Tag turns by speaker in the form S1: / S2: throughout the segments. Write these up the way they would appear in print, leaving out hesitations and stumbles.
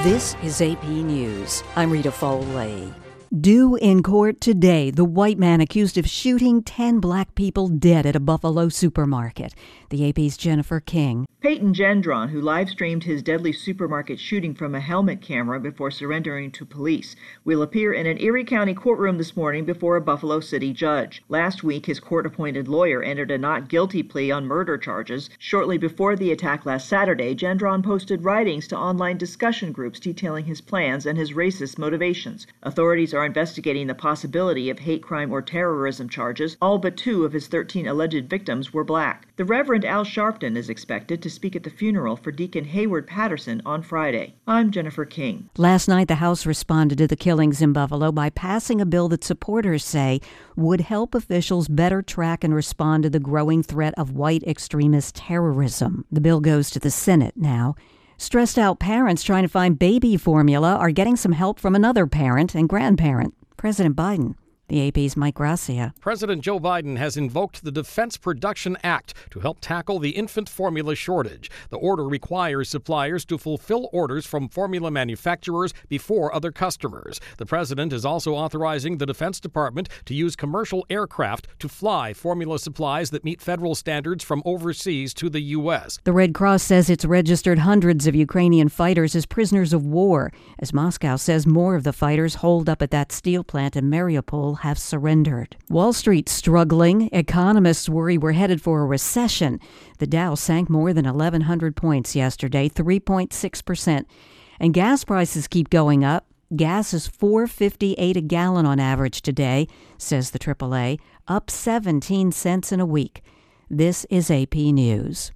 S1: This is AP News. I'm Rita Foley. Due in court today, the white man accused of shooting 10 black people dead at a Buffalo supermarket. The AP's Jennifer King.
S2: Peyton Gendron, who live-streamed his deadly supermarket shooting from a helmet camera before surrendering to police, will appear in an Erie County courtroom this morning before a Buffalo City judge. Last week, his court-appointed lawyer entered a not guilty plea on murder charges. Shortly before the attack last Saturday, Gendron posted writings to online discussion groups detailing his plans and his racist motivations. Authorities are investigating the possibility of hate crime or terrorism charges. All but 2 of his 13 alleged victims were black. The Reverend Al Sharpton is expected to speak at the funeral for Deacon Hayward Patterson on Friday. I'm Jennifer King.
S1: Last night, the House responded to the killings in Buffalo by passing a bill that supporters say would help officials better track and respond to the growing threat of white extremist terrorism. The bill goes to the Senate now. Stressed out parents trying to find baby formula are getting some help from another parent and grandparent, President Biden. The AP's Mike Gracia.
S3: President Joe Biden has invoked the Defense Production Act to help tackle the infant formula shortage. The order requires suppliers to fulfill orders from formula manufacturers before other customers. The president is also authorizing the Defense Department to use commercial aircraft to fly formula supplies that meet federal standards from overseas to the U.S.
S1: The Red Cross says it's registered hundreds of Ukrainian fighters as prisoners of war, as Moscow says more of the fighters holed up at that steel plant in Mariupol have surrendered. Wall Street's struggling. Economists worry we're headed for a recession. The Dow sank more than 1,100 points yesterday, 3.6%. And gas prices keep going up. Gas is $4.58 a gallon on average today, says the AAA, up 17 cents in a week. This is AP News.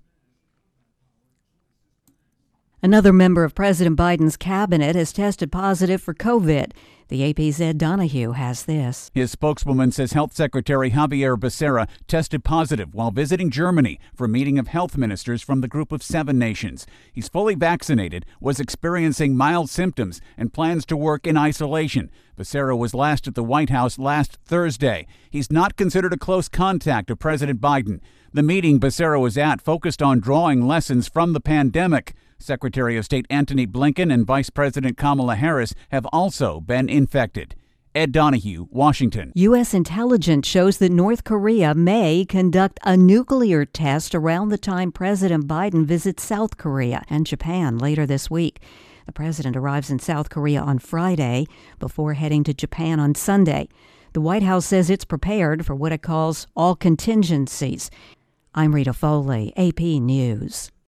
S1: Another member of President Biden's cabinet has tested positive for COVID. The AP's Ed Donahue has this.
S4: His spokeswoman says Health Secretary Xavier Becerra tested positive while visiting Germany for a meeting of health ministers from the group of 7 nations. He's fully vaccinated, was experiencing mild symptoms, and plans to work in isolation. Becerra was last at the White House last Thursday. He's not considered a close contact of President Biden. The meeting Becerra was at focused on drawing lessons from the pandemic. Secretary of State Antony Blinken and Vice President Kamala Harris have also been infected. Ed Donahue, Washington.
S1: U.S. intelligence shows that North Korea may conduct a nuclear test around the time President Biden visits South Korea and Japan later this week. The president arrives in South Korea on Friday before heading to Japan on Sunday. The White House says it's prepared for what it calls all contingencies. I'm Rita Foley, AP News.